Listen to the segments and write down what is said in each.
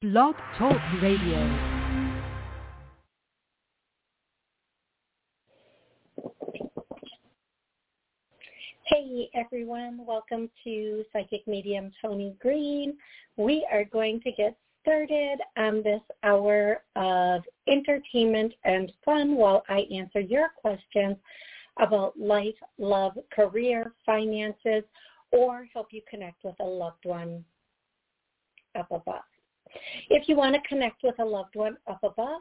Blog Talk Radio. Hey everyone, welcome to Psychic Medium Tony Green. We are going to get started on this hour of entertainment and fun while I answer your questions about life, love, career, finances, or help you connect with a loved one up above. If you want to connect with a loved one up above,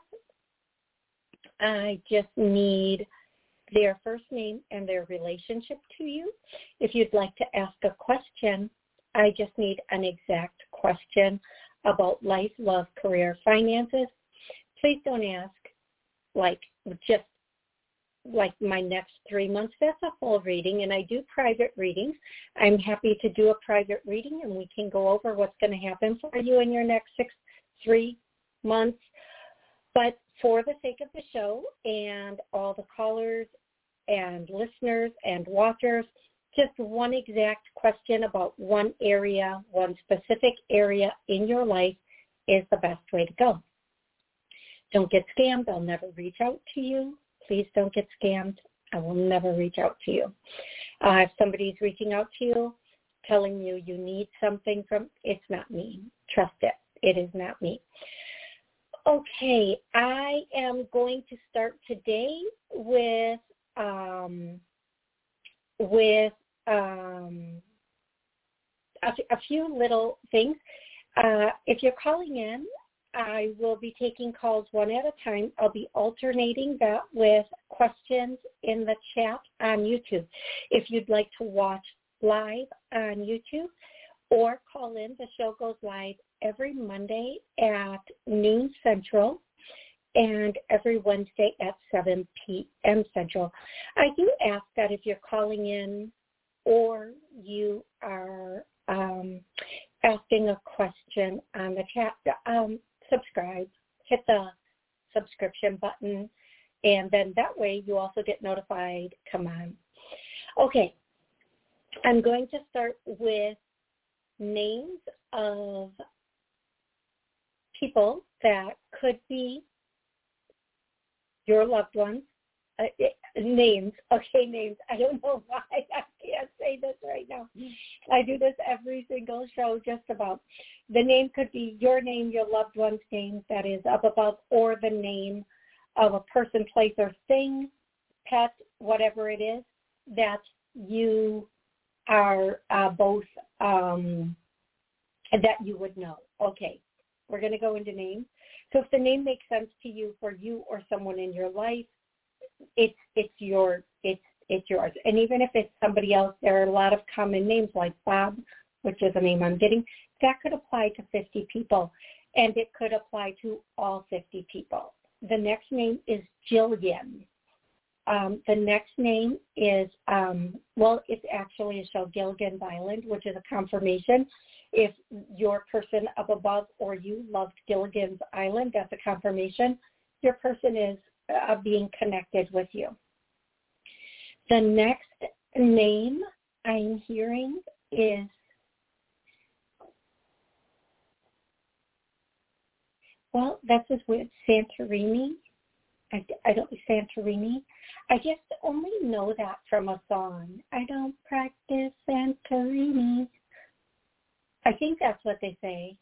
I just need their first name and their relationship to you. If you'd like to ask a question, I just need an exact question about life, love, career, finances. Please don't ask just my next 3 months. That's a full reading, and I do private readings. I'm happy to do a private reading, and we can go over what's going to happen for you in your next 3 months. But for the sake of the show and all the callers and listeners and watchers, just one exact question about one area, one specific area in your life is the best way to go. Don't get scammed. I'll never reach out to you. Please don't get scammed. I will never reach out to you. If somebody's reaching out to you, telling you you need something from, it's not me. Trust it. It is not me. Okay, I am going to start today with a few little things. If you're calling in, I will be taking calls one at a time. I'll be alternating that with questions in the chat on YouTube. If you'd like to watch live on YouTube or call in, the show goes live every Monday at noon Central and every Wednesday at 7 p.m. Central. I do ask that if you're calling in or you are asking a question on the chat, subscribe, hit the subscription button, and then that way you also get notified. Come on. Okay, I'm going to start with names of people that could be your loved ones. Names. I don't know why I can't say this right now. I do this every single show just about. The name could be your name, your loved one's name that is up above, or the name of a person, place, or thing, pet, whatever it is, that you are both, that you would know. Okay, we're going to go into names. So if the name makes sense to you for you or someone in your life, it's yours. And even if it's somebody else, there are a lot of common names like Bob, which is a name I'm getting. That could apply to 50 people, and it could apply to all 50 people. The next name is Jillian. The next name is, it's actually a show, Gilligan's Island, which is a confirmation. If your person up above or you loved Gilligan's Island, that's a confirmation. Your person is being connected with you. The next name I'm hearing is that's just weird. Santorini. I don't Santorini. I just only know that from a song. I don't practice Santorini. I think that's what they say.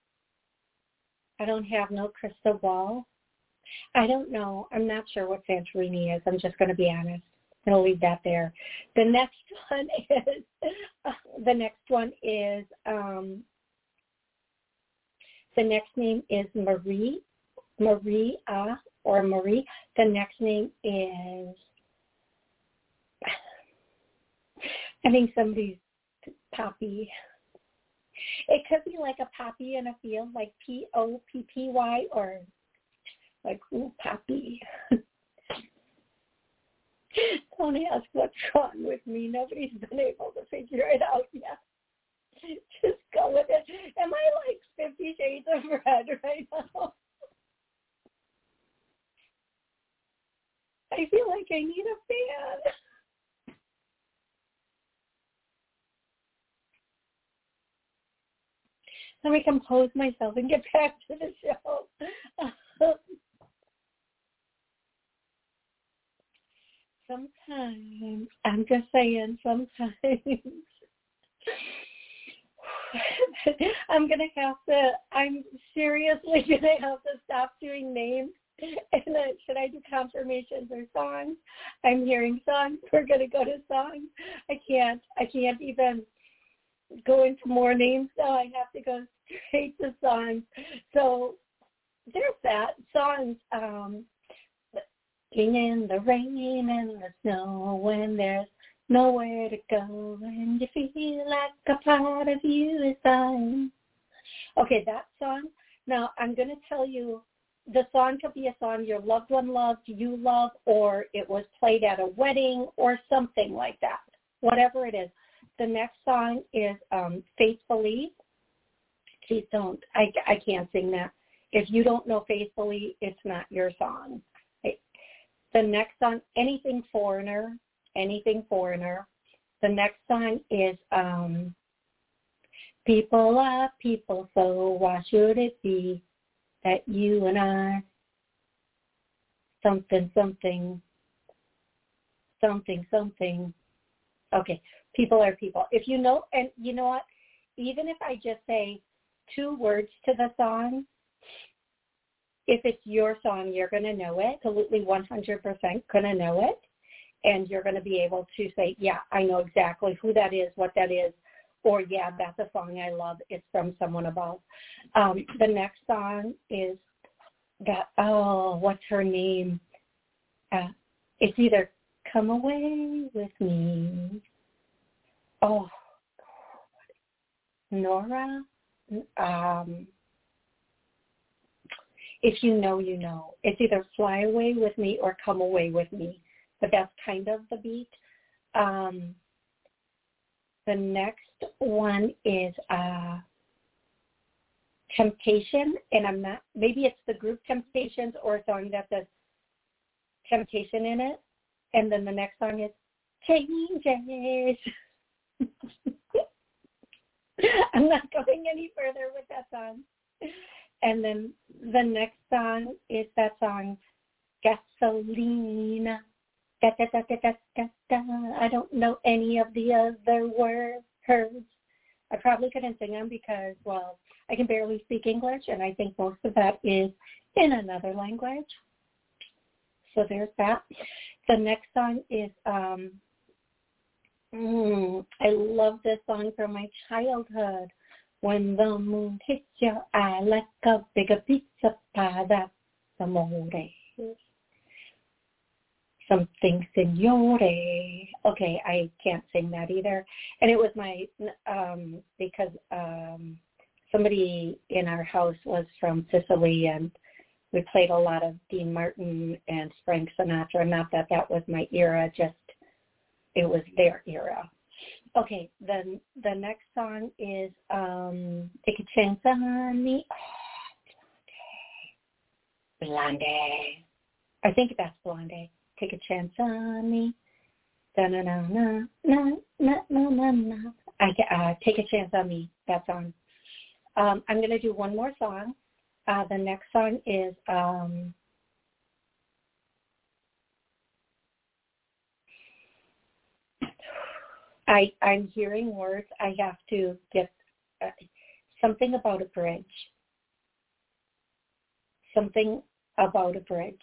I don't have no crystal ball. I don't know. I'm not sure what Santorini is. I'm just going to be honest. I'm going to leave that there. The next name is Marie. Maria or Marie. The next name is, I think somebody's Poppy. It could be like a poppy in a field, like Poppy, or like, ooh, Poppy. Don't ask what's wrong with me. Nobody's been able to figure it out yet. Just go with it. Am I like 50 Shades of Red right now? I feel like I need a fan. Let me compose myself and get back to the show. Sometimes, I'm just saying, sometimes I'm seriously going to have to stop doing names. And should I do confirmations or songs? I'm hearing songs. We're going to go to songs. I can't even go into more names now. I have to go straight to songs. So there's that. Songs, in the rain and the snow when there's nowhere to go and you feel like a part of you is gone. Okay, that song. Now, I'm going to tell you, the song could be a song your loved one loved, you love, or it was played at a wedding or something like that, whatever it is. The next song is Faithfully. Please don't. I can't sing that. If you don't know Faithfully, it's not your song. The next song, Anything Foreigner. The next song is People are people, so why should it be that you and I something. Okay, people are people. If you know, and you know what, even if I just say 2 words to the song, if it's your song, you're going to know it, absolutely 100% going to know it, and you're going to be able to say, yeah, I know exactly who that is, what that is, or yeah, that's a song I love. It's from someone above. The next song is that, what's her name? It's either Come Away With Me. Oh, Nora. If you know, you know. It's either Fly Away With Me or Come Away With Me, but that's kind of the beat. The next one is Temptation, and I'm not, maybe it's the group Temptations or a song that says Temptation in it. And then the next song is Changes. I'm not going any further with that song. And then the next song is that song, Gasolina. Da, da, da, da, da, da, da. I don't know any of the other words. I probably couldn't sing them because, well, I can barely speak English, and I think most of that is in another language. So there's that. The next song is, I love this song from my childhood. When the moon hits your eye like a bigger pizza pie, that's amore. Something signore. Okay, I can't sing that either. And it was my, because somebody in our house was from Sicily, and we played a lot of Dean Martin and Frank Sinatra. Not that that was my era, just it was their era. Okay, then the next song is Take a Chance on Me. Oh, Blondie. I think that's Blondie. Take a Chance on Me. Da-na-na-na-na-na-na-na. Take a Chance on Me, that song. I'm going to do one more song. The next song is I'm hearing words. I have to get something about a bridge. Something about a bridge.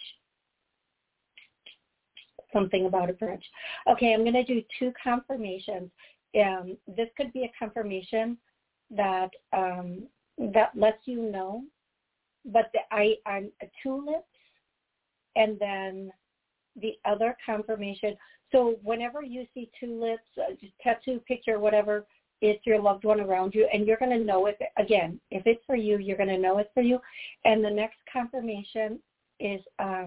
Something about a bridge. Okay, I'm going to do 2 confirmations. This could be a confirmation that that lets you know, but I'm a tulips, and then the other confirmation. So whenever you see tulips, tattoo picture, whatever, it's your loved one around you, and you're going to know it. Again, if it's for you, you're going to know it's for you. And the next confirmation is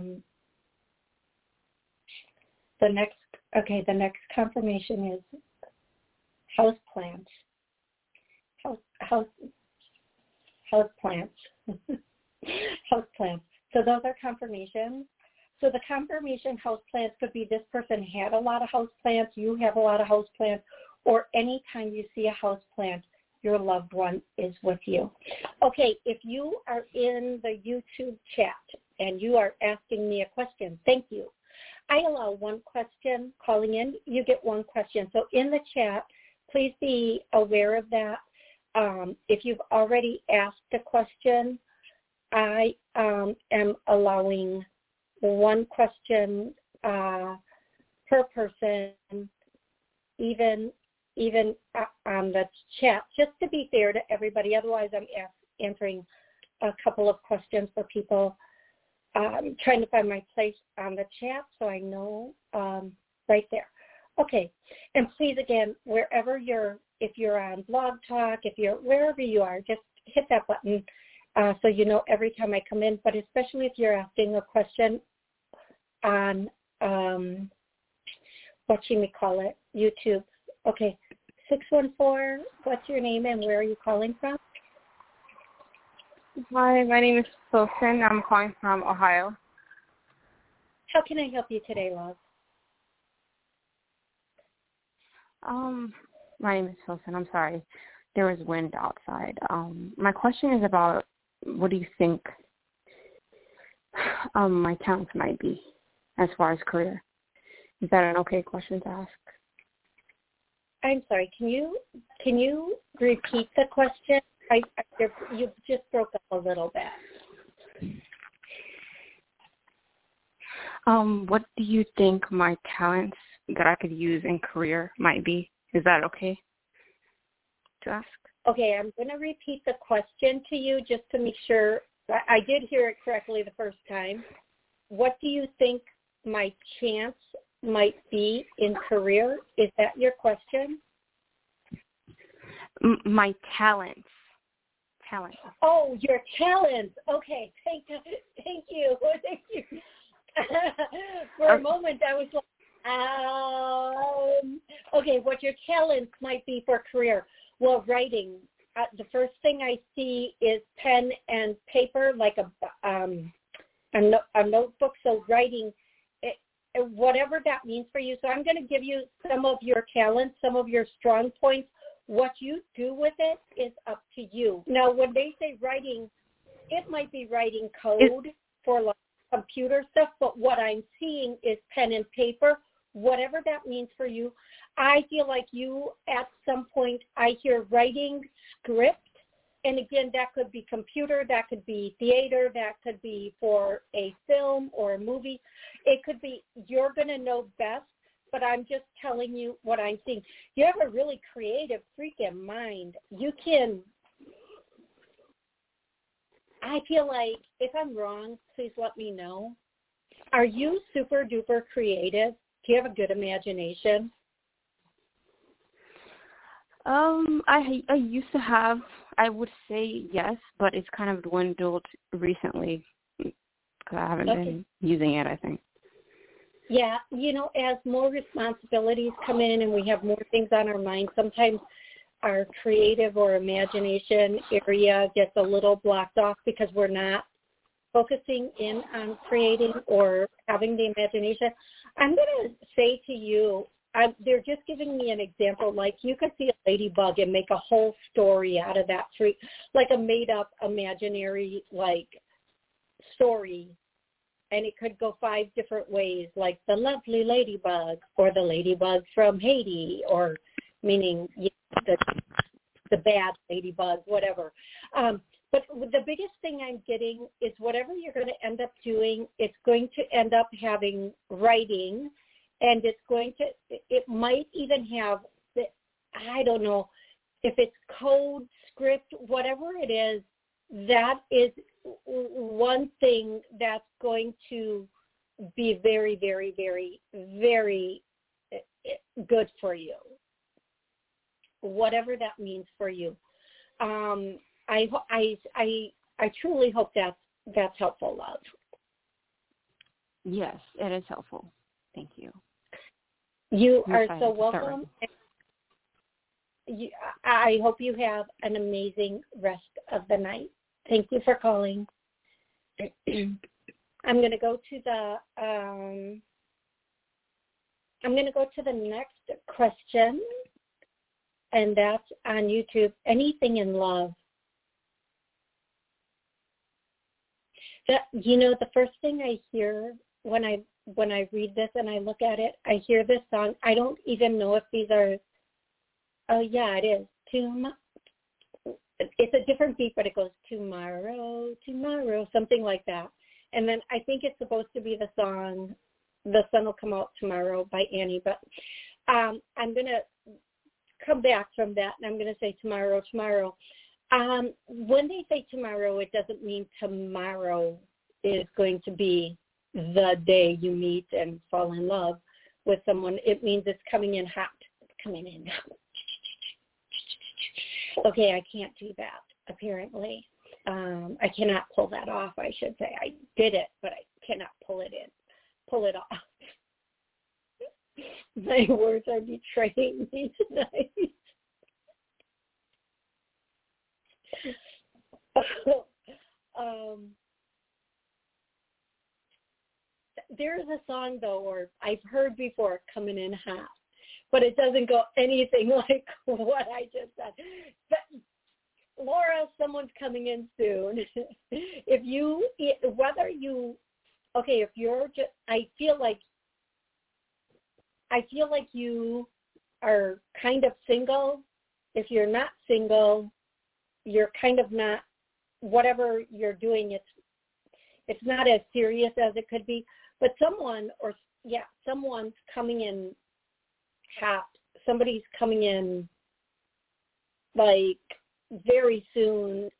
the next confirmation is house plants. House plants. House plants. So those are confirmations. So the confirmation house plants could be this person had a lot of house plants, you have a lot of house plants, or anytime you see a house plant, your loved one is with you. Okay, if you are in the YouTube chat and you are asking me a question, thank you. I allow one question calling in. You get one question. So in the chat, please be aware of that. If you've already asked a question, I am allowing one question per person, even on the chat, just to be fair to everybody. Otherwise, I'm answering a couple of questions for people. Trying to find my place on the chat so I know right there. Okay, and please again, if you're on Blog Talk, wherever you are, just hit that button so you know every time I come in. But especially if you're asking a question on YouTube. Okay, 614. What's your name and where are you calling from? Hi, my name is Wilson. I'm calling from Ohio. How can I help you today, love? My name is Wilson. I'm sorry. There was wind outside. My question is about what do you think my talents might be as far as career? Is that an okay question to ask? I'm sorry. Can you repeat the question? You just broke up a little bit. What do you think my talents that I could use in career might be? Is that okay to ask? Okay, I'm going to repeat the question to you just to make sure I did hear it correctly the first time. What do you think my chance might be in career? Is that your question? My talents. Oh, your talents. Okay, thank you. Thank you. For a moment, I was like, okay, what your talents might be for career. Well, writing. The first thing I see is pen and paper, like a notebook. So writing, whatever that means for you. So I'm going to give you some of your talents, some of your strong points. What you do with it is up to you. Now, when they say writing, it might be writing code for like computer stuff, but what I'm seeing is pen and paper, whatever that means for you. I feel like you, at some point, I hear writing script, and again, that could be computer, that could be theater, that could be for a film or a movie. It could be, you're going to know best, but I'm just telling you what I'm seeing. You have a really creative freaking mind. You can, I feel like, if I'm wrong, please let me know. Are you super duper creative? Do you have a good imagination? I used to have, I would say yes, but it's kind of dwindled recently because I haven't been using it, I think. Yeah, as more responsibilities come in and we have more things on our mind, sometimes our creative or imagination area gets a little blocked off because we're not focusing in on creating or having the imagination. I'm going to say to you, they're just giving me an example, like you could see a ladybug and make a whole story out of that tree, like a made-up imaginary, story. And it could go 5 different ways, like the lovely ladybug or the ladybug from Haiti, or meaning the bad ladybug, whatever. But the biggest thing I'm getting is whatever you're going to end up doing, it's going to end up having writing, and it might even have, I don't know, if it's code, script, whatever it is, that is one thing that's going to be very, very, very, very good for you, whatever that means for you. I truly hope that's helpful, love. Yes, it is helpful. Thank you. You are so welcome. I hope you have an amazing rest of the night. Thank you for calling. I'm going to go to the. I'm going to go to the next question. and that's on YouTube, Anything in Love. That, the first thing I hear when I read this and I look at it, I hear this song. I don't even know if these are, oh yeah, it is. It's a different beat, but it goes tomorrow, tomorrow, something like that. And then I think it's supposed to be the song, The Sun Will Come Out Tomorrow by Annie. But I'm going to come back from that, and I'm going to say tomorrow, tomorrow. When they say tomorrow, it doesn't mean tomorrow is going to be the day you meet and fall in love with someone. It means it's coming in hot. It's coming in hot. Okay, I can't do that, apparently. I cannot pull that off, I should say. I did it, but I cannot pull it off. My words are betraying me tonight. There's a song, though, or I've heard before, coming in hot, but it doesn't go anything like what I just said. But, Laura, someone's coming in soon. If you're just, I feel like you are kind of single. If you're not single, you're kind of not, whatever you're doing, it's not as serious as it could be. But someone's coming in hot. Somebody's coming in like very soon,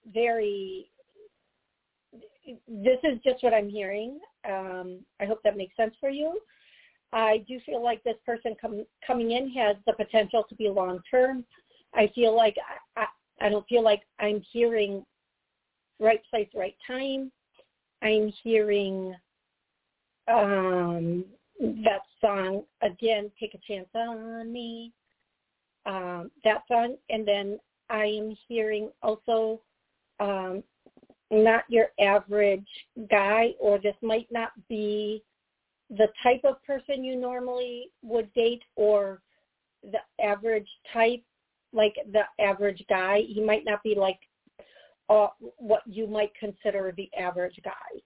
this is just what I'm hearing. I hope that makes sense for you. I do feel like this person coming in has the potential to be long-term. I feel like I don't feel like I'm hearing right place, right time. I'm hearing that song, again, Take a Chance on Me, that song. And then I am hearing also not your average guy, or this might not be the type of person you normally would date, or the average type, like the average guy. He might not be like what you might consider the average guy.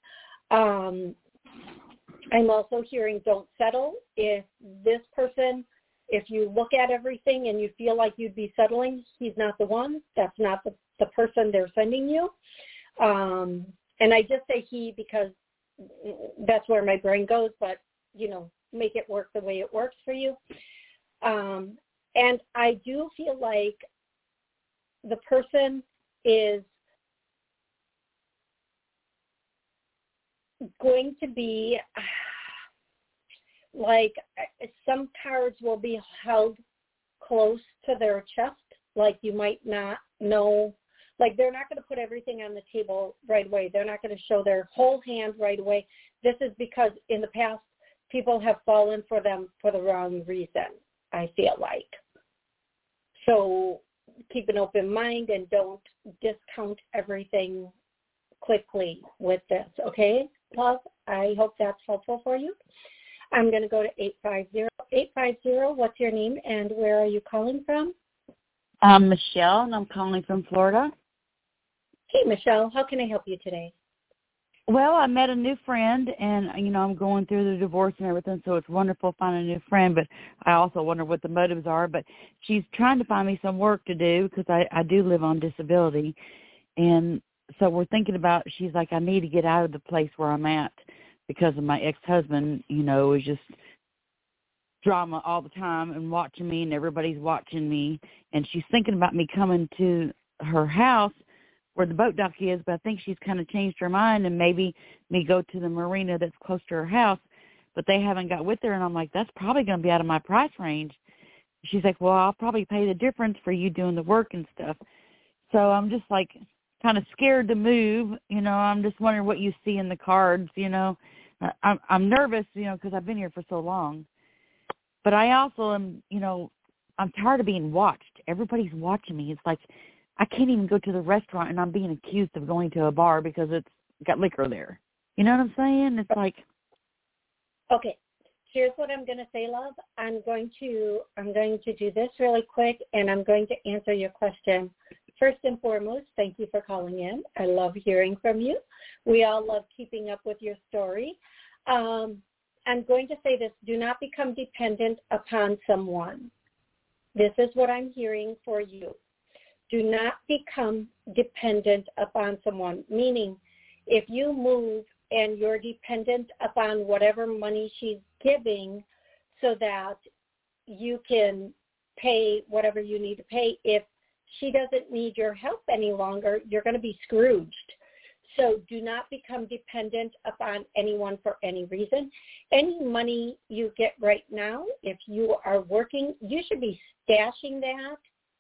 I'm also hearing don't settle. If this person, if you look at everything and you feel like you'd be settling, he's not the one. That's not the person they're sending you. And I just say he because that's where my brain goes, but, make it work the way it works for you. And I do feel like the person is going to be like, some cards will be held close to their chest, like you might not know, like they're not going to put everything on the table right away. They're not going to show their whole hand right away. This is because in the past, people have fallen for them for the wrong reason, I feel like. So keep an open mind and don't discount everything quickly with this, okay, love? I hope that's helpful for you. I'm going to go to 850. 850, what's your name and where are you calling from? I'm Michelle, and I'm calling from Florida. Hey, Michelle, how can I help you today? Well, I met a new friend, and, I'm going through the divorce and everything, so it's wonderful finding a new friend, but I also wonder what the motives are. But she's trying to find me some work to do because I do live on disability. And so we're thinking about, she's like, I need to get out of the place where I'm at because of my ex-husband, is just drama all the time and watching me, and everybody's watching me. And she's thinking about me coming to her house where the boat dock is, but I think she's kind of changed her mind and maybe me go to the marina that's close to her house, but they haven't got with her. And I'm like, that's probably going to be out of my price range. She's like, well, I'll probably pay the difference for you doing the work and stuff. So I'm just like kind of scared to move. I'm just wondering what you see in the cards. I'm nervous, because I've been here for so long. But I also am, I'm tired of being watched. Everybody's watching me. It's like I can't even go to the restaurant and I'm being accused of going to a bar because it's got liquor there. You know what I'm saying? It's like. Okay. here's what I'm going to say, love. I'm going to do this really quick, and I'm going to answer your question. First and foremost, thank you for calling in. I love hearing from you. We all love keeping up with your story. I'm going to say this: do not become dependent upon someone. This is what I'm hearing for you. Do not become dependent upon someone, meaning if you move and you're dependent upon whatever money she's giving so that you can pay whatever you need to pay, if she doesn't need your help any longer, you're going to be Scrooged. So do not become dependent upon anyone for any reason. Any money you get right now, if you are working, you should be stashing that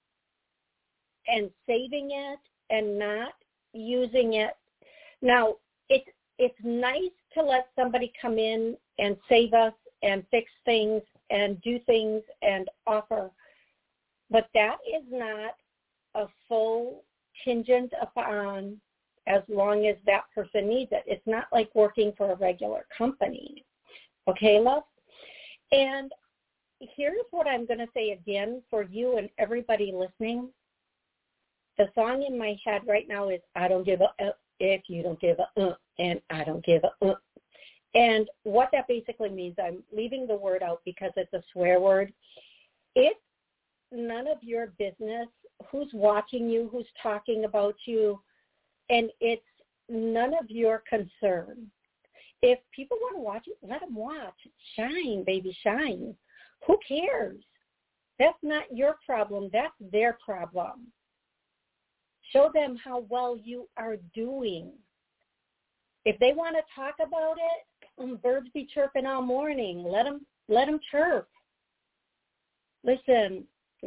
and saving it and not using it. Now, it's nice to let somebody come in and save us and fix things and do things and offer, but that is not a full contingent upon as long as that person needs it. It's not like working for a regular company. Okay, love? And here's what I'm going to say again for you and everybody listening. The song in my head right now is, I don't give a if you don't give a and I don't give a And what that basically means, I'm leaving the word out because it's a swear word. It's none of your business who's watching you, who's talking about you, and it's none of your concern. If people want to watch it, let them watch. Shine, baby, shine. Who cares? That's not your problem. That's their problem. Show them how well you are doing. If they want to talk about it, birds be chirping all morning. Let them chirp. Listen.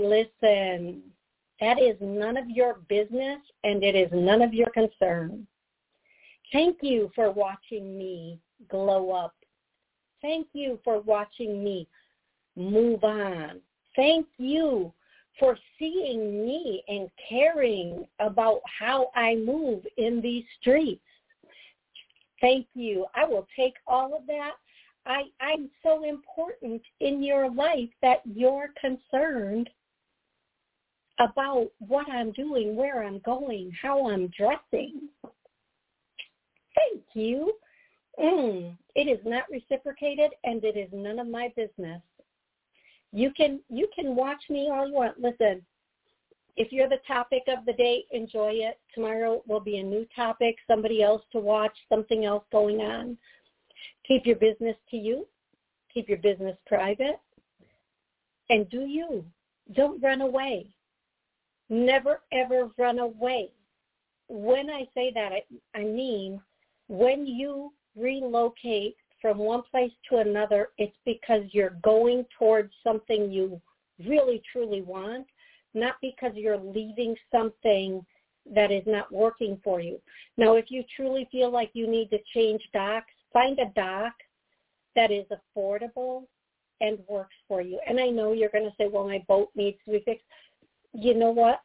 That is none of your business, and it is none of your concern. Thank you for watching me glow up. Thank you for watching me move on. Thank you for seeing me and caring about how I move in these streets. Thank you. I will take all of that. I'm so important in your life that you're concerned about what I'm doing, where I'm going, how I'm dressing. Thank you. It is not reciprocated, and it is none of my business. You can watch me all you want. Listen, if you're the topic of the day, enjoy it. Tomorrow will be a new topic, somebody else to watch, something else going on. Keep your business to you. Keep your business private. And do you. Don't run away. Never, ever run away. When I say that, I mean when you relocate from one place to another, it's because you're going towards something you really, truly want, not because you're leaving something that is not working for you. Now, if you truly feel like you need to change docks, find a dock that is affordable and works for you. And I know you're going to say, well, my boat needs to be fixed. You know what?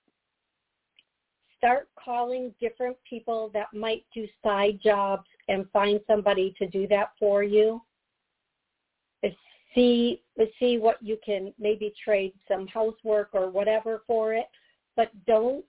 Start calling different people that might do side jobs and find somebody to do that for you. See what you can maybe trade some housework or whatever for it, but don't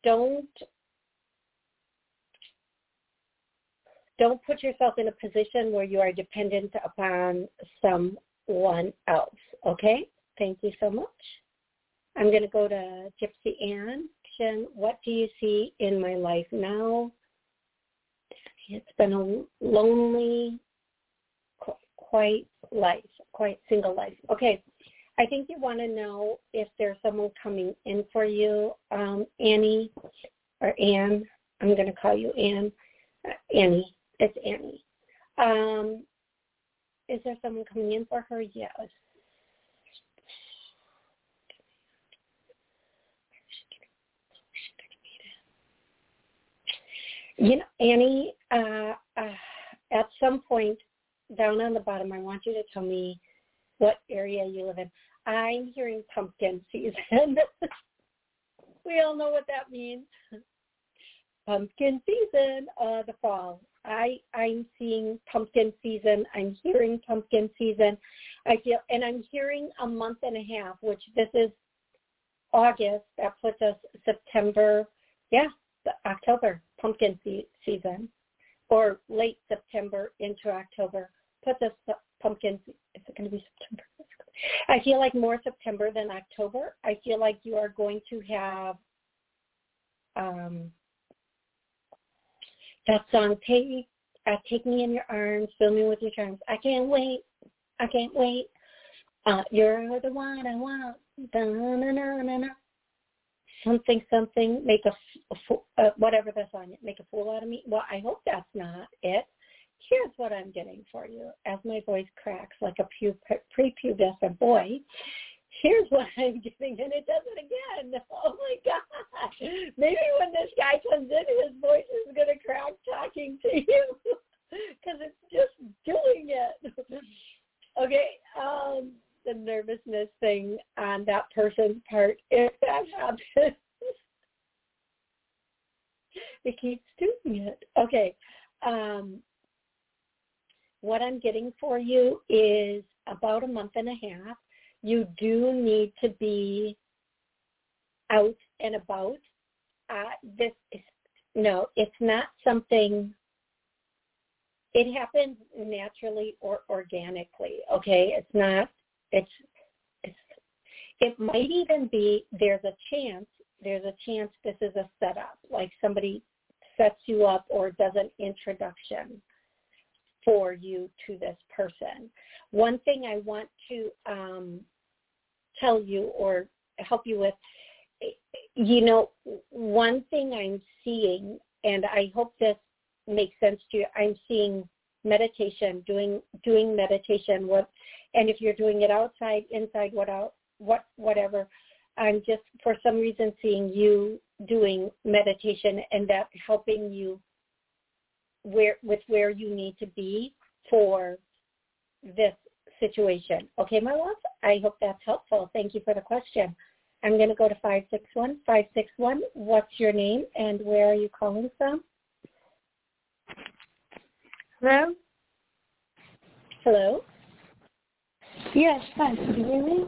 put yourself in a position where you are dependent upon someone else. Okay? Thank you so much. I'm going to go to Gypsy Ann. What do you see in my life now? It's been a lonely, quite single life. Okay, I think you want to know if there's someone coming in for you, Annie or Ann. I'm going to call you Ann. Annie. It's Annie. Is there someone coming in for her? Yes. You know, Annie, at some point down on the bottom, I want you to tell me what area you live in. I'm hearing pumpkin season. We all know what that means. pumpkin season, the fall. I'm seeing pumpkin season. I'm hearing pumpkin season. And I'm hearing a month and a half, which this is August. That puts us September, October, pumpkin season, or late September into October. Puts us pumpkin. Is it going to be September? I feel like more September than October. I feel like you are going to have that song, Take Me in Your Arms, Fill Me with Your Charms. I can't wait. You're the one I want. Da-na-na-na-na. Something, make whatever the song is, make a fool out of me. Well, I hope that's not it. Here's what I'm getting for you as my voice cracks like a prepubescent boy. Here's what I'm getting, and it does it again. Oh, my God. Maybe when this guy comes in, his voice is going to crack talking to you because it's just doing it. Okay, the nervousness thing on that person's part, if that happens, it keeps doing it. Okay. What I'm getting for you is about a month and a half. You do need to be out and about. It's not something, it happens naturally or organically, okay? It might even be, there's a chance this is a setup, like somebody sets you up or does an introduction for you to this person. One thing I want to tell you or help you with, one thing I'm seeing, and I hope this makes sense to you, I'm seeing meditation, doing meditation, and if you're doing it outside, inside, whatever, I'm just for some reason seeing you doing meditation and that helping you where you need to be for this situation. Okay, my love? I hope that's helpful. Thank you for the question. I'm going to go to 561. 561, what's your name and where are you calling from? Hello? Hello? Yes, hi. Can you hear me?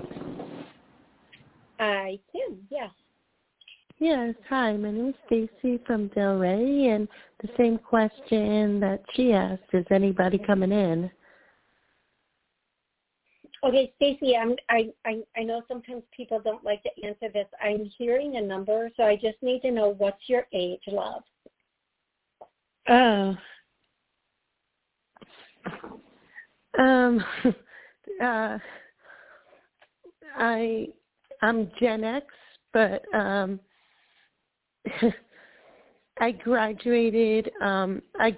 I can, yes. Yes, hi. My name is Stacy from Delray, and the same question that she asked, is anybody coming in? Okay, Stacy, I know sometimes people don't like to answer this. I'm hearing a number, so I just need to know what's your age, love. I'm Gen X, but I graduated high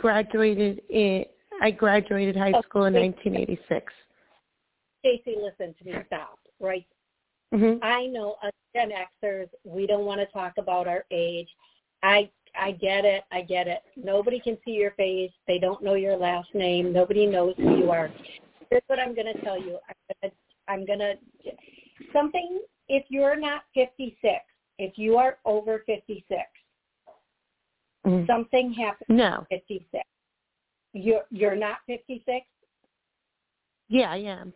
school in 1986. Stacy, listen to me. Stop. Right? Mm-hmm. I know us Gen Xers, we don't want to talk about our age. I get it. I get it. Nobody can see your face. They don't know your last name. Nobody knows who you are. Here's what I'm going to tell you. I'm going to something. If you're not 56, if you are over 56, something happens. No. At 56. You're not 56? Yeah, I am.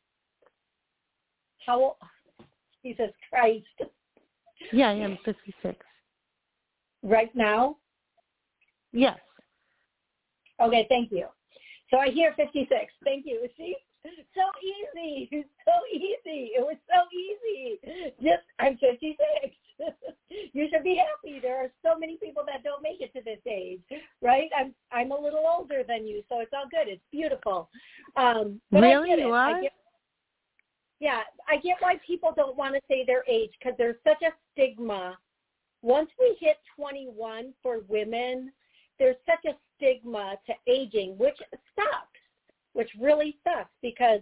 How? Jesus Christ. Yeah, I am 56. Right now? Yes. Okay, thank you. So I hear 56. Thank you. See? So easy. So easy. It was so easy. Just, I'm 56. You should be happy. There are so many people that don't make it to this age, right? I'm a little older than you, so it's all good. It's beautiful. But really? I get it. You are? I get why people don't want to say their age because there's such a stigma. Once we hit 21 for women, there's such a stigma to aging, which sucks, which really sucks because,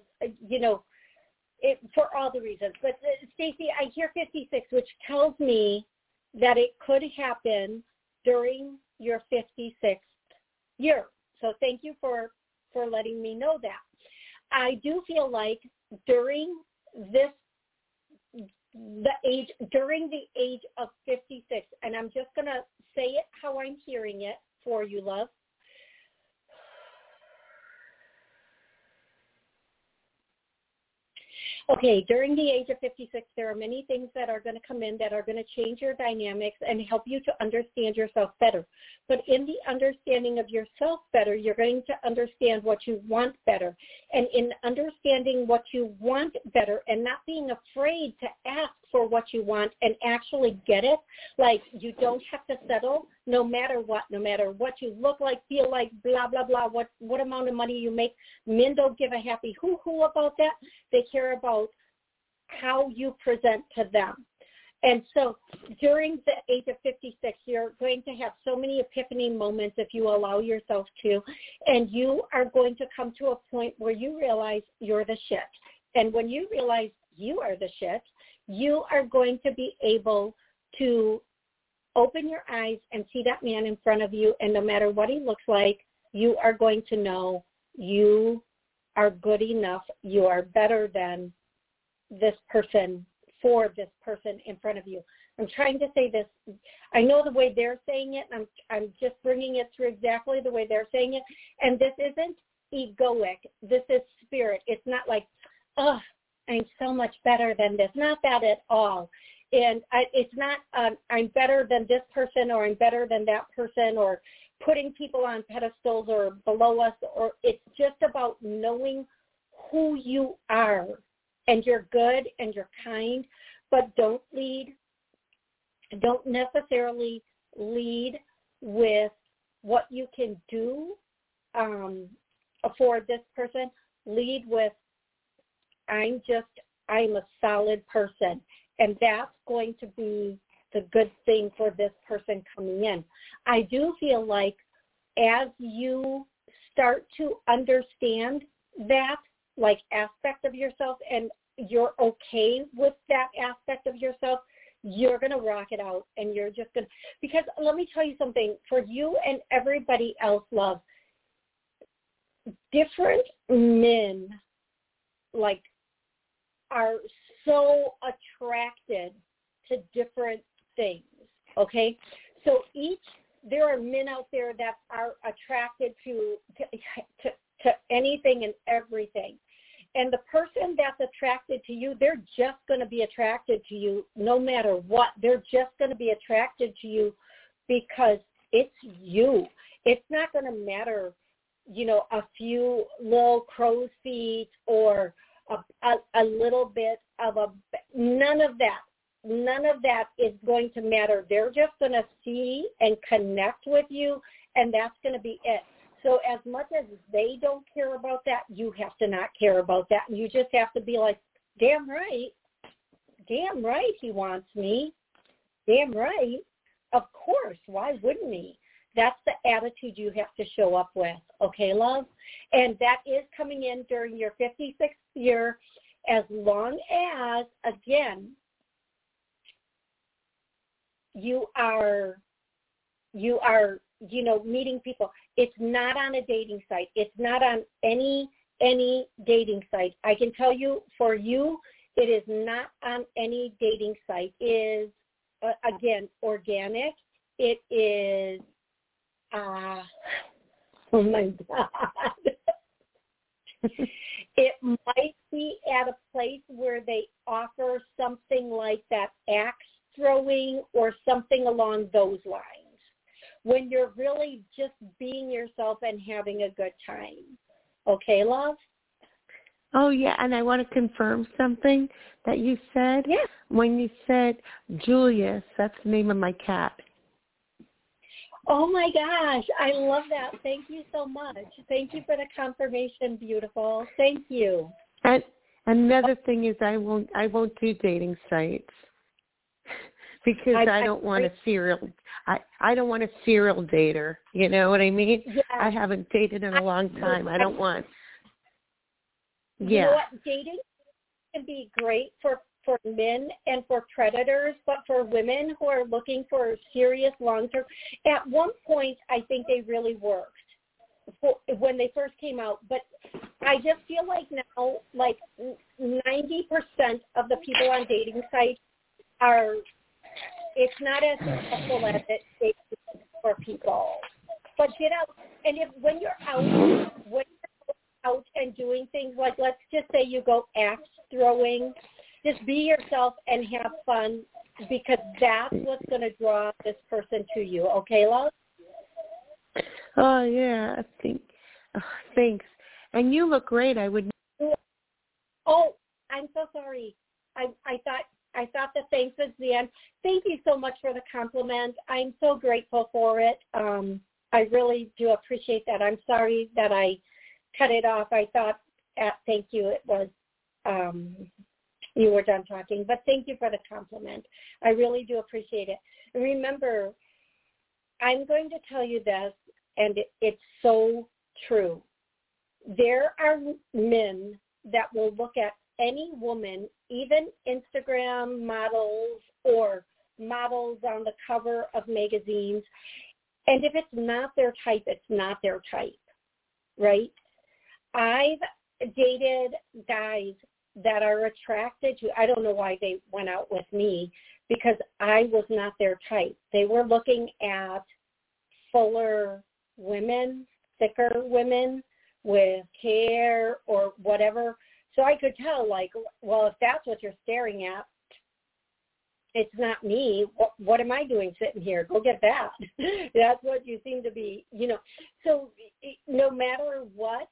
for all the reasons. But, Stacey, I hear 56, which tells me that it could happen during your 56th year. So thank you for letting me know that. I do feel like during the age of 56, and I'm just going to say it how I'm hearing it for you, love. Okay, during the age of 56, there are many things that are going to come in that are going to change your dynamics and help you to understand yourself better. But in the understanding of yourself better, you're going to understand what you want better. And in understanding what you want better and not being afraid to ask for what you want and actually get it, like you don't have to settle no matter what you look like, feel like, blah, blah, blah, what amount of money you make. Men don't give a happy hoo-hoo about that. They care about how you present to them. And so during the age of 56, you're going to have so many epiphany moments if you allow yourself to, and you are going to come to a point where you realize you're the shit. And when you realize you are the shit, you are going to be able to open your eyes and see that man in front of you, and no matter what he looks like, you are going to know you are good enough, you are better than this person for this person in front of you. I'm trying to say this. I know the way they're saying it, and I'm just bringing it through exactly the way they're saying it. And this isn't egoic. This is spirit. It's not like, oh, I'm so much better than this. Not that at all. And it's not I'm better than this person or I'm better than that person or putting people on pedestals or below us. Or it's just about knowing who you are. And you're good and you're kind, but don't necessarily lead with what you can do for this person. Lead with, I'm a solid person. And that's going to be the good thing for this person coming in. I do feel like as you start to understand that, like, aspect of yourself, and you're okay with that aspect of yourself, you're going to rock it out, and you're just going to, because let me tell you something, for you and everybody else, love, different men, like, are so attracted to different things, okay? So there are men out there that are attracted to anything and everything. And the person that's attracted to you, they're just going to be attracted to you no matter what. They're just going to be attracted to you because it's you. It's not going to matter, a few little crow's feet or a little bit of none of that. None of that is going to matter. They're just going to see and connect with you, and that's going to be it. So as much as they don't care about that, you have to not care about that. You just have to be like, damn right he wants me. Damn right. Of course, why wouldn't he? That's the attitude you have to show up with, okay, love? And that is coming in during your 56th year, as long as, again, you are meeting people. It's not on a dating site. It's not on any dating site. I can tell you, for you, it is not on any dating site. It is, again, organic. It is, oh my God. It might be at a place where they offer something like that axe throwing or something along those lines, when you're really just being yourself and having a good time. Okay, love? Oh, yeah, and I want to confirm something that you said. Yes. When you said Julius, that's the name of my cat. Oh, my gosh. I love that. Thank you so much. Thank you for the confirmation, beautiful. Thank you. And another thing is I won't do dating sites. Because I don't want a serial dater. You know what I mean? Yeah. I haven't dated in a long time. I don't want. Yeah. You know what? Dating can be great for men and for predators, but for women who are looking for serious long-term, at one point I think they really worked when they first came out. But I just feel like now, like 90% of the people on dating sites are. It's not as successful as it used for people. But get out, and when you're out and doing things like, let's just say you go axe throwing, just be yourself and have fun, because that's what's going to draw this person to you. Okay, love? Oh, yeah, I think. Oh, thanks. And you look great. I would. Oh, I'm so sorry. I thought the thanks was the end. Thank you so much for the compliment. I'm so grateful for it. I really do appreciate that. I'm sorry that I cut it off. I thought thank you. It was you were done talking, but thank you for the compliment. I really do appreciate it. And remember, I'm going to tell you this, and it's so true. There are men that will look at any woman, even Instagram models or models on the cover of magazines, and if it's not their type, it's not their type, right? I've dated guys that are attracted to, I don't know why they went out with me, because I was not their type. They were looking at fuller women, thicker women with hair or whatever. So I could tell, like, well, if that's what you're staring at, it's not me. What am I doing sitting here? Go get that. That's what you seem to be, you know. So no matter what,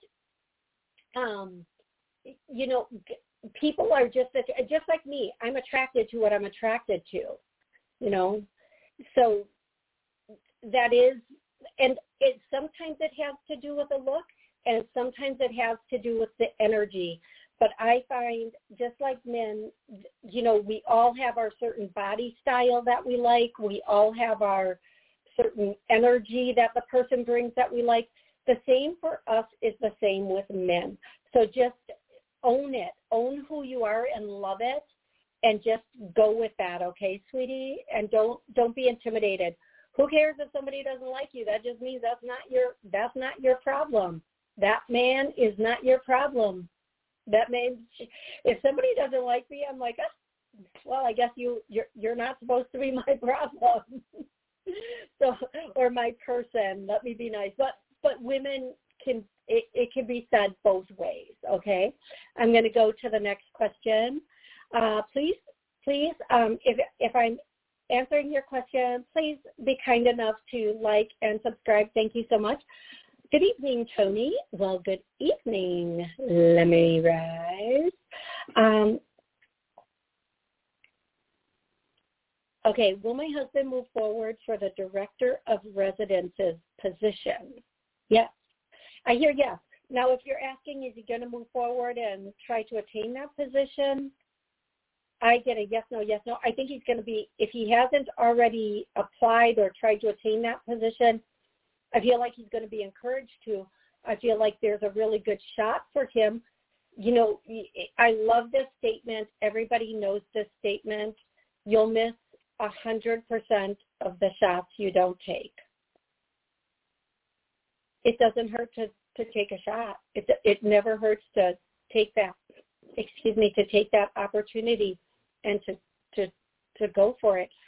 you know, people are just like me. I'm attracted to what I'm attracted to, you know. So that is, and sometimes it has to do with the look, and sometimes it has to do with the energy. But I find, just like men, you know, we all have our certain body style that we like. We all have our certain energy that the person brings that we like. The same for us is the same with men. So just own it. Own who you are and love it, and just go with that, okay, sweetie? And don't be intimidated. Who cares if somebody doesn't like you? That just means that's not your problem. That man is not your problem. That means if somebody doesn't like me, I'm like, oh, well, I guess you're not supposed to be my problem. So, or my person. Let me be nice. But women can, it can be said both ways. Okay, I'm going to go to the next question. Please, if I'm answering your question, please be kind enough to like and subscribe. Thank you so much. Good evening, Tony. Well, good evening. Let me rise. Okay, will my husband move forward for the Director of Residences position? Yes. I hear yes. Now, if you're asking, is he going to move forward and try to attain that position? I get a yes, no, yes, no. I think he's going to be, if he hasn't already applied or tried to attain that position, I feel like he's going to be encouraged to. I feel like there's a really good shot for him. You know, I love this statement. Everybody knows this statement. You'll miss 100% of the shots you don't take. It doesn't hurt to take a shot. It never hurts to take that, to take that opportunity and to go for it.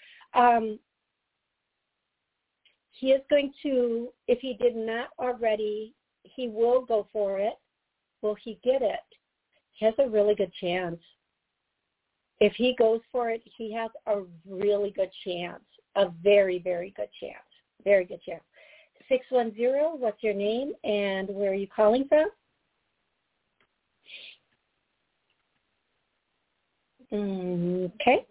He is going to, if he did not already, he will go for it. Will he get it? He has a really good chance. If he goes for it, he has a really good chance, a very, very good chance, very good chance. 610, what's your name and where are you calling from? Okay.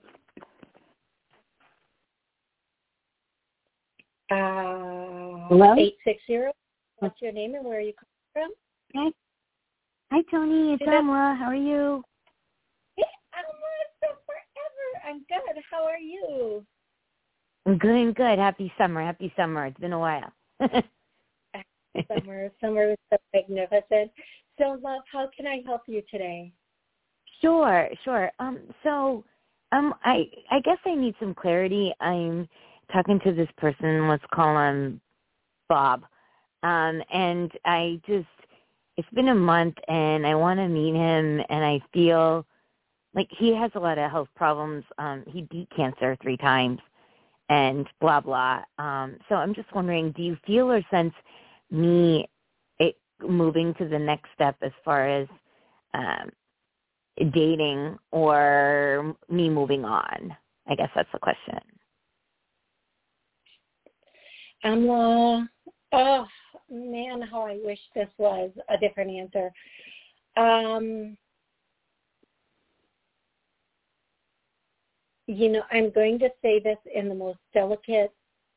Hello? 860, what's your name and where are you calling from? Hi, Tony. It's Amla. How are you? Hey, Amla, it's been forever. I'm good. How are you? I'm good, good. Happy summer. Happy summer. It's been a while. Summer is so magnificent. So, love, how can I help you today? Sure. I guess I need some clarity. I'm talking to this person. Let's call him Bob. And it's been a month, and I want to meet him, and I feel like he has a lot of health problems. He beat cancer 3 times, and blah, blah. So I'm just wondering, do you feel or sense me moving to the next step as far as dating, or me moving on? I guess that's the question. Oh, man, how I wish this was a different answer. I'm going to say this in the most delicate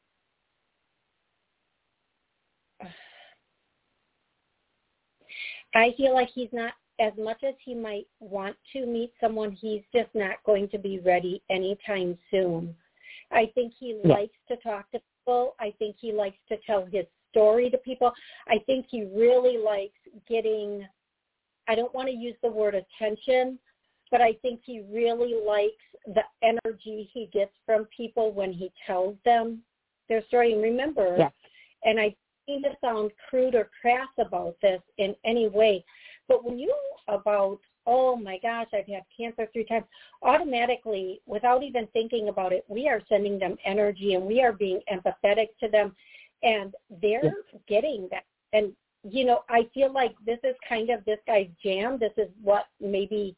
I feel like he's not, as much as he might want to meet someone, he's just not going to be ready anytime soon. I think he likes to talk to people. I think he likes to tell his story to people. I think he really likes getting, I don't want to use the word attention, but I think he really likes the energy he gets from people when he tells them their story. And remember, and I mean to sound crude or crass about this in any way, but when you oh my gosh, I've had cancer 3 times, automatically, without even thinking about it, we are sending them energy and we are being empathetic to them, and they're getting that. And, I feel like this is kind of this guy's jam. This is what maybe,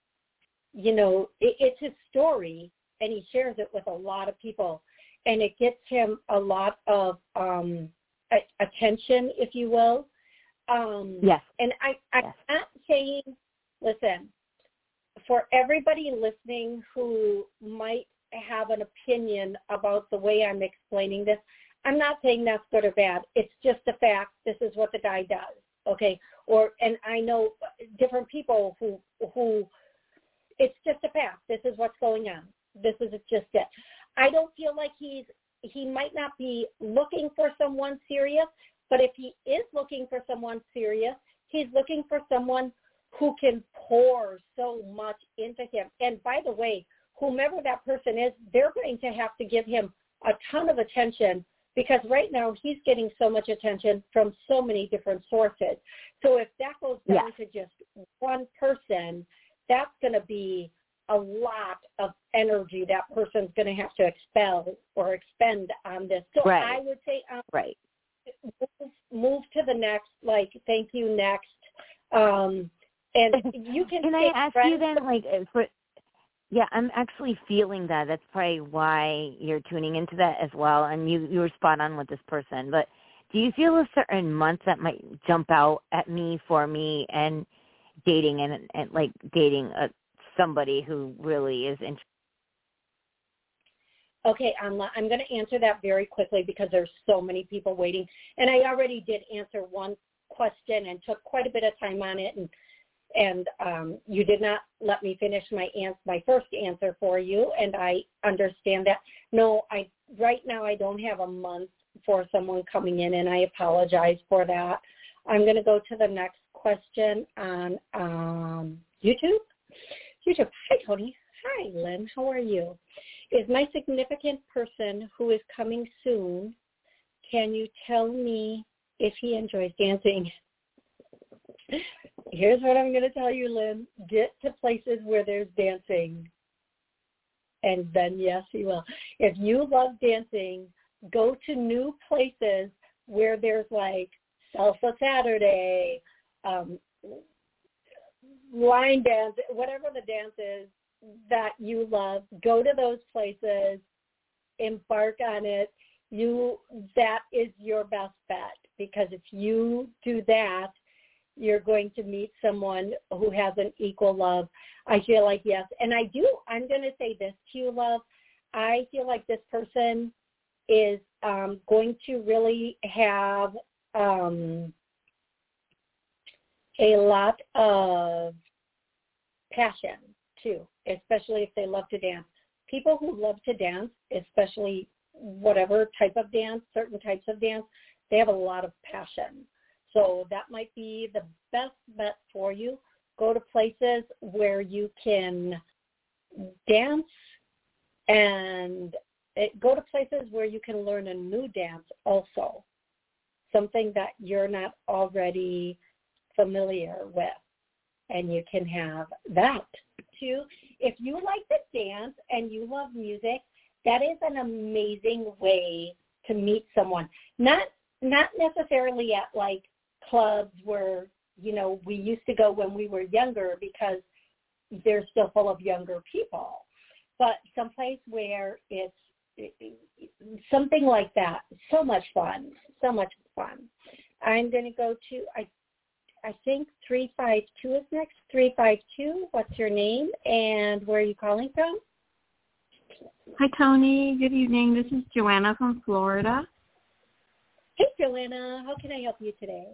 it's his story, and he shares it with a lot of people, and it gets him a lot of attention, if you will. And I'm not saying, listen, for everybody listening who might have an opinion about the way I'm explaining this, I'm not saying that's good or bad. It's just a fact. This is what the guy does, okay? And I know different people who it's just a fact. This is what's going on. This is just it. I don't feel like he might not be looking for someone serious, but if he is looking for someone serious, he's looking for someone who can pour so much into him. And by the way, whomever that person is, they're going to have to give him a ton of attention, because right now he's getting so much attention from so many different sources. So if that goes down to just one person, that's going to be a lot of energy that person's going to have to expel or expend on this. So I would say move to the next, thank you, next. And you can I ask you then, I'm actually feeling that. That's probably why you're tuning into that as well, and you were spot on with this person. But do you feel a certain month that might jump out at me for me and dating and dating somebody who really is interested? Okay, I'm going to answer that very quickly because there's so many people waiting. And I already did answer one question and took quite a bit of time on it, and you did not let me finish my first answer for you, and I understand that. No, right now I don't have a month for someone coming in, and I apologize for that. I'm going to go to the next question on YouTube. Hi, Tony. Hi, Lynn. How are you? Is my significant person who is coming soon, can you tell me if he enjoys dancing? Here's what I'm going to tell you, Lynn. Get to places where there's dancing, and then, yes, he will. If you love dancing, go to new places where there's Salsa Saturday, line dance, whatever the dance is that you love. Go to those places, embark on it. That is your best bet, because if you do that, you're going to meet someone who has an equal love. I feel like, yes. And I'm going to say this to you, love. I feel like this person is going to really have a lot of passion, too, especially if they love to dance. People who love to dance, especially whatever type of dance, certain types of dance, they have a lot of passion. So that might be the best bet for you. Go to places where you can dance, and go to places where you can learn a new dance also, something that you're not already familiar with, and you can have that too. If you like to dance and you love music, that is an amazing way to meet someone. Not necessarily at like clubs where, you know, we used to go when we were younger because they're still full of younger people, but someplace where it's something like that. So much fun. I'm going to go to, I think 352 is next. 352, what's your name and where are you calling from? Hi, Tony. Good evening. This is Joanna from Florida. Hey, Joanna. How can I help you today?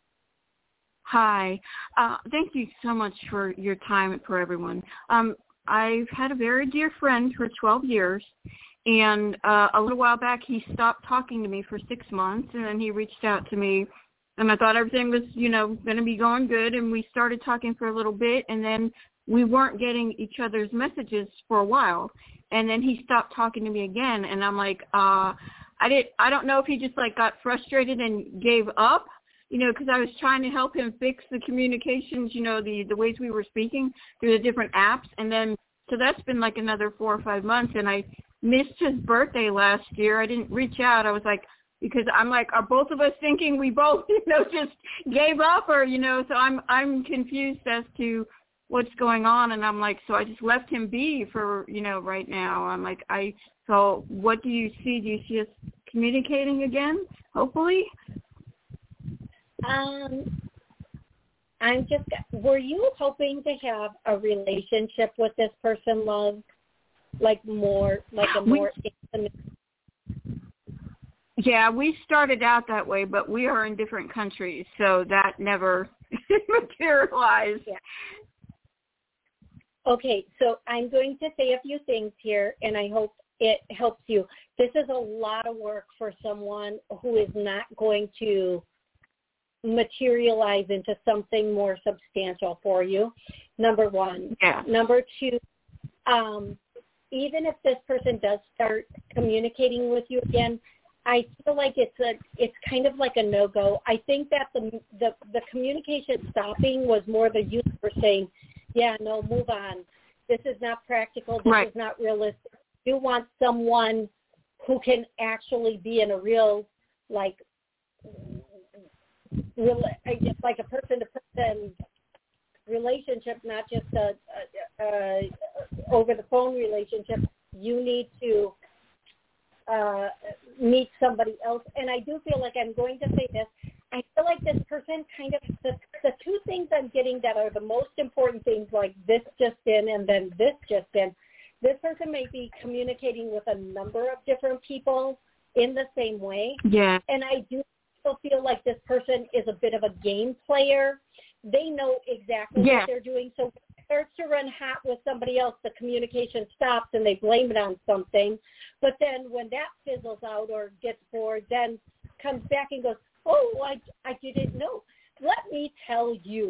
Hi. Thank you so much for your time and for everyone. I've had a very dear friend for 12 years, and a little while back he stopped talking to me for 6 months, and then he reached out to me, and I thought everything was, you know, going to be going good, and we started talking for a little bit, and then we weren't getting each other's messages for a while, and then he stopped talking to me again, and I'm like, I don't know if he just like got frustrated and gave up, you know, because I was trying to help him fix the communications, you know, the ways we were speaking through the different apps. And then, so that's been like another 4 or 5 months. And I missed his birthday last year. I didn't reach out. I was like, because I'm like, are both of us thinking we both, you know, just gave up or, you know, so I'm confused as to what's going on. And I'm like, so I just left him be for, you know, right now. I'm like, so what do you see? Do you see us communicating again, hopefully? Were you hoping to have a relationship with this person, love? Like more intimate? Yeah, we started out that way, but we are in different countries, so that never materialized. Yeah. Okay, so I'm going to say a few things here, and I hope it helps you. This is a lot of work for someone who is not going to materialize into something more substantial for you, number one. Yeah. Number two, even if this person does start communicating with you again, I feel like it's kind of like a no-go. I think that the communication stopping was more the use for saying, yeah, no, move on. This is not practical. This right. is not realistic. You want someone who can actually be in a real, like a person-to-person relationship, not just a over-the-phone relationship. You need to meet somebody else. And I do feel like I'm going to say this. I feel like this person kind of, the two things I'm getting that are the most important things, like this just in and then this just in, this person may be communicating with a number of different people in the same way. Yeah. And I do feel like this person is a bit of a game player. They know exactly what they're doing. So when it starts to run hot with somebody else, the communication stops and they blame it on something. But then when that fizzles out or gets bored, then comes back and goes, oh, I didn't know. Let me tell you.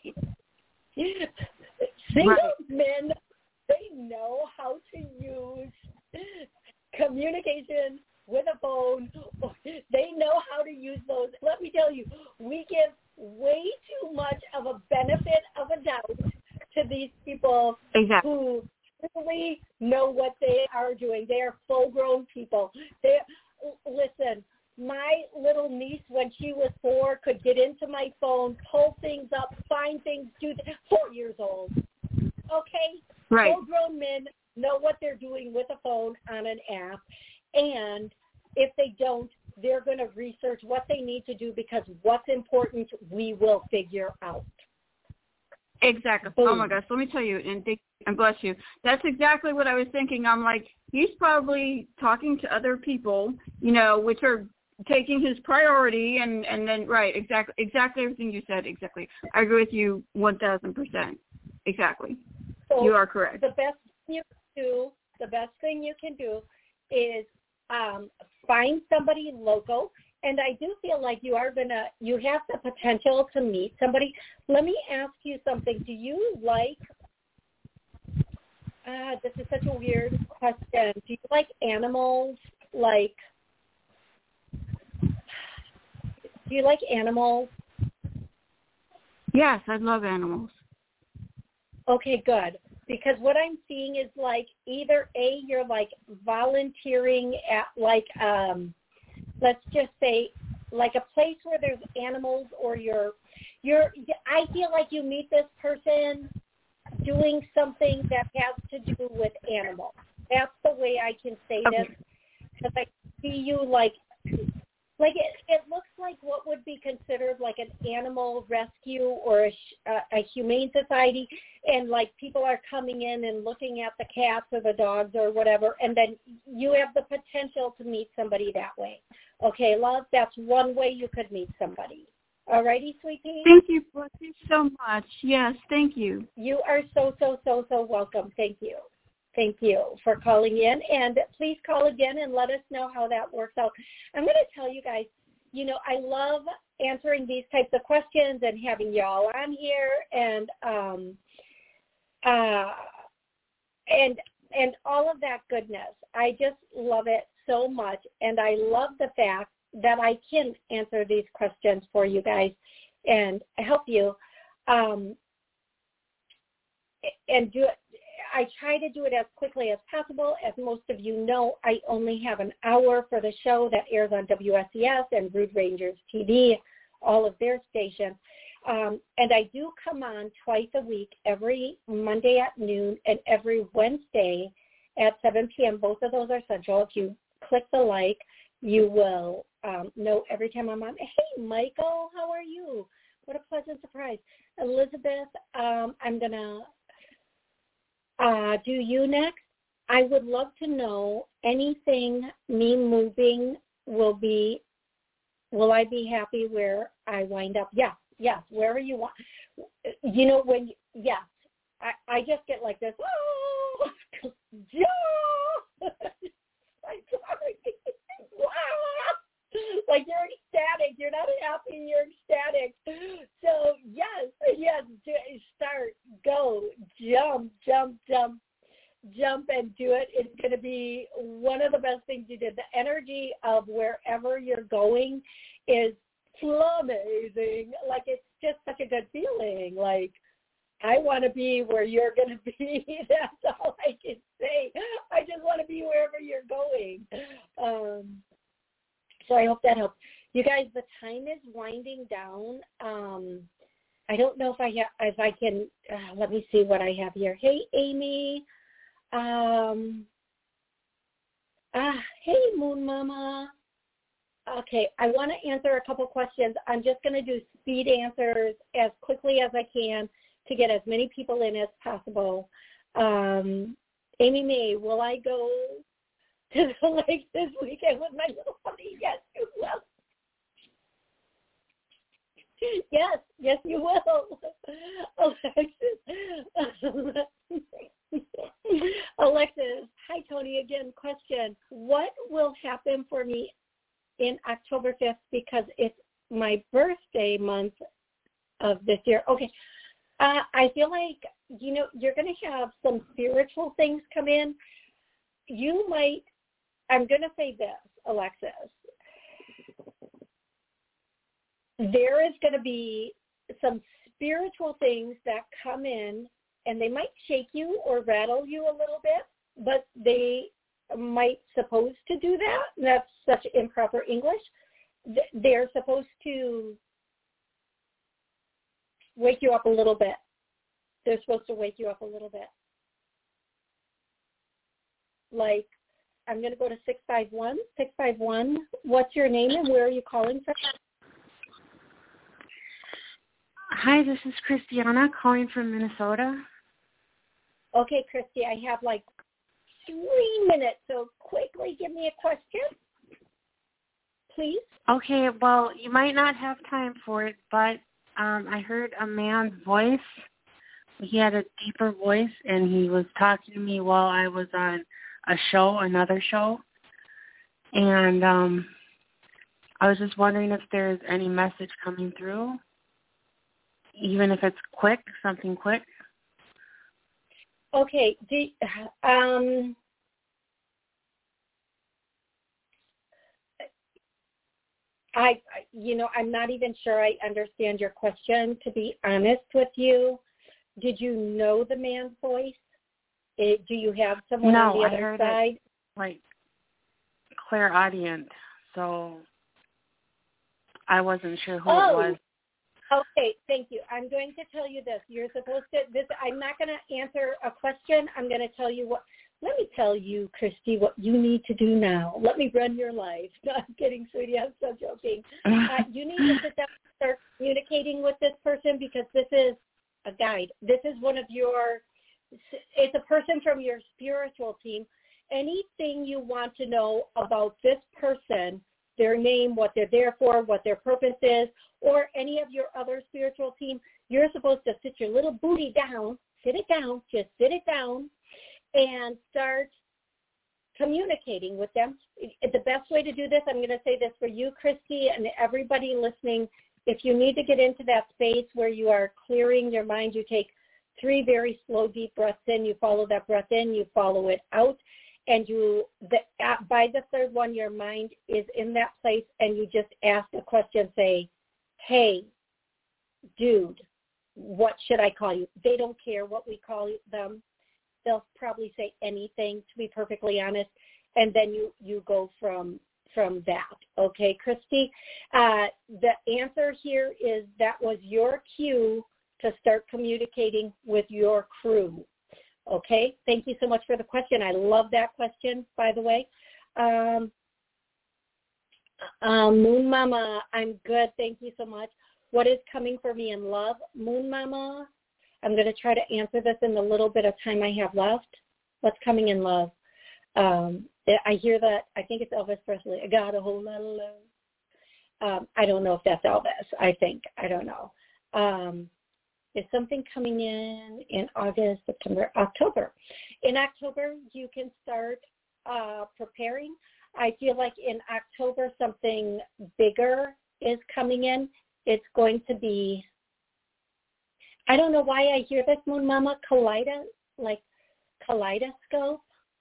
Single men, they know how to use communication with a phone. They know how to use those. Let me tell you, we give way too much of a benefit of a doubt to these people who really know what they are doing. They are full-grown people. Listen, my little niece, when she was 4, could get into my phone, pull things up, find things, 4 years old. Okay? Right. Full-grown men know what they're doing with a phone on an app. And if they don't, they're going to research what they need to do, because what's important, we will figure out. Exactly. Boom. Oh, my gosh. Let me tell you, and bless you. That's exactly what I was thinking. I'm like, he's probably talking to other people, you know, which are taking his priority, and then, right, exactly everything you said, exactly. I agree with you 1,000%. Exactly. So you are correct. The best thing you can do is find somebody local, and I do feel like you have the potential to meet somebody. Let me ask you something. Do you like, this is such a weird question, do you like animals? Do you like animals? Yes, I love animals. Okay, good. because what I'm seeing is like either A, you're like volunteering at like, let's just say like a place where there's animals, or I feel like you meet this person doing something that has to do with animals. That's the way I can say this, because I see you like it looks like what would be considered like an animal rescue or a humane society, and like people are coming in and looking at the cats or the dogs or whatever, and then you have the potential to meet somebody that way. Okay, love, that's one way you could meet somebody. All righty, sweetie? Thank you. Bless you so much. Yes, thank you. You are so welcome. Thank you. Thank you for calling in, and please call again and let us know how that works out. I'm going to tell you guys, you know, I love answering these types of questions and having y'all on here, and all of that goodness. I just love it so much, and I love the fact that I can answer these questions for you guys and help you, and do it. I try to do it as quickly as possible. As most of you know, I only have an hour for the show that airs on WSES and Rude Rangers TV, all of their stations. And I do come on twice a week, every Monday at noon and every Wednesday at 7 p.m. Both of those are central. If you click the like, you will know every time I'm on. Hey, Michael, how are you? What a pleasant surprise. Elizabeth, I'm going to do you next. I would love to know anything me moving will I be happy where I wind up? Yes, wherever you want. You know, I just get like this, oh, like you're ecstatic. You're not happy, you're ecstatic. So yes, start, go, jump and do it. It's going to be one of the best things you did. The energy of wherever you're going is amazing. Like, it's just such a good feeling. Like, I want to be where you're going to be. That's all I can say. I just want to be wherever you're going. So I hope that helps. You guys, the time is winding down. I don't know if I can, let me see what I have here. Hey, Amy. Hey, Moon Mama. Okay, I want to answer a couple questions. I'm just going to do speed answers as quickly as I can to get as many people in as possible. Amy May, will I go to the lake this weekend with my little puppy? Yes, you will. Yes, you will. Alexis, hi, Tony. Again, question. What will happen for me in October 5th, because it's my birthday month of this year? Okay. I feel like, you're going to have some spiritual things come in. You might, I'm going to say this, Alexis. There is going to be some spiritual things that come in, and they might shake you or rattle you a little bit, but they might supposed to do that. That's such improper English. They're supposed to wake you up a little bit. They're supposed to wake you up a little bit. Like, I'm going to go to 651. 651, what's your name and where are you calling from? Hi, this is Christiana calling from Minnesota. Okay, Christy, I have like 3 minutes, so quickly give me a question, please. Okay, well, you might not have time for it, but I heard a man's voice. He had a deeper voice, and he was talking to me while I was on another show. And I was just wondering if there's any message coming through, even if it's quick, something quick. Okay. I'm not even sure I understand your question, to be honest with you. Did you know the man's voice? Do you have someone no, on the other I heard side? It, like clairaudient, so I wasn't sure who it was. Okay, thank you. I'm going to tell you this. You're supposed to, I'm not going to answer a question. I'm going to tell you let me tell you, Christy, what you need to do now. Let me run your life. No, I'm kidding, sweetie. I'm so joking. You need to sit down and start communicating with this person because this is a guide. This is it's a person from your spiritual team. Anything you want to know about this person, their name, what they're there for, what their purpose is, or any of your other spiritual team, you're supposed to sit your little booty down, sit it down, just sit it down, and start communicating with them. The best way to do this, I'm going to say this for you, Christy, and everybody listening, if you need to get into that space where you are clearing your mind, you take 3 very slow, deep breaths in, you follow that breath in, you follow it out, and by the third one, your mind is in that place, and you just ask a question, say, hey, dude, what should I call you? They don't care what we call them. They'll probably say anything, to be perfectly honest, and then you go from that. Okay, Christy? The answer here is that was your cue to start communicating with your crew. Okay, thank you so much for the question. I love that question, by the way. Moon Mama, I'm good. Thank you so much. What is coming for me in love? Moon Mama, I'm going to try to answer this in the little bit of time I have left. What's coming in love? I hear that. I think it's Elvis Presley. I got a whole lot of love. I don't know if that's Elvis. I don't know. Is something coming in August, September, October? In October, you can start preparing. I feel like in October, something bigger is coming in. It's going to be, I don't know why I hear this, Moon Mama, kaleidoscope.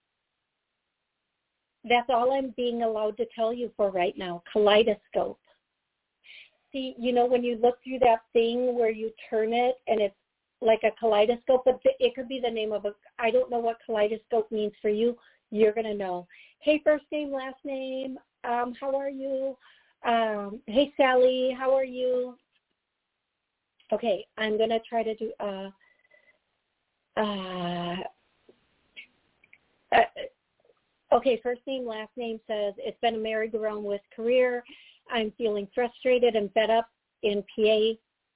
That's all I'm being allowed to tell you for right now, kaleidoscope. See, when you look through that thing where you turn it and it's like a kaleidoscope, but it could be the name of I don't know what kaleidoscope means for you. You're going to know. Hey, first name, last name, how are you? Hey, Sally, how are you? Okay, I'm going to try to do okay, first name, last name says, it's been a merry-go-round with career. I'm feeling frustrated and fed up in PA.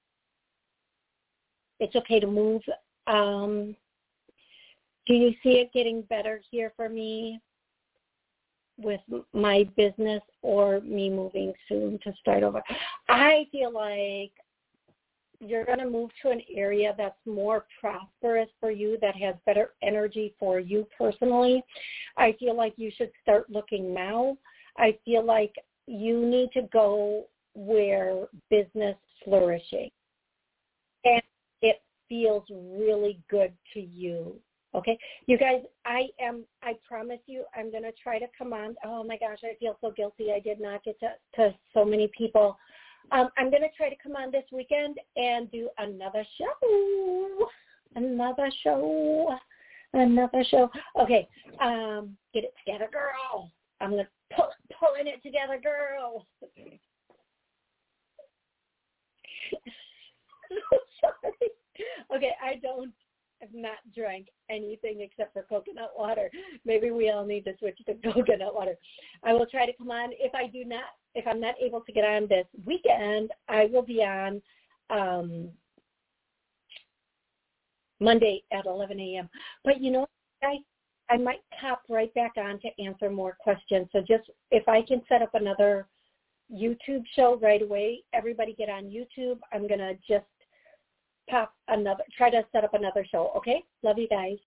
It's okay to move. Do you see it getting better here for me with my business or me moving soon to start over? I feel like you're going to move to an area that's more prosperous for you, that has better energy for you personally. I feel like you should start looking now. I feel like you need to go where business flourishing. And it feels really good to you. Okay? You guys, I promise you, I'm going to try to come on. Oh, my gosh, I feel so guilty. I did not get to so many people. I'm going to try to come on this weekend and do another show. Okay, get it together, girl. I'm going to pulling it together, girl. Sorry. Okay, I've not drank anything except for coconut water. Maybe we all need to switch to coconut water. I will try to come on. If I'm not able to get on this weekend, I will be on Monday at 11 a.m. But guys, I might hop right back on to answer more questions. So just if I can set up another YouTube show right away, everybody get on YouTube. I'm going to just try to set up another show, okay? Love you guys.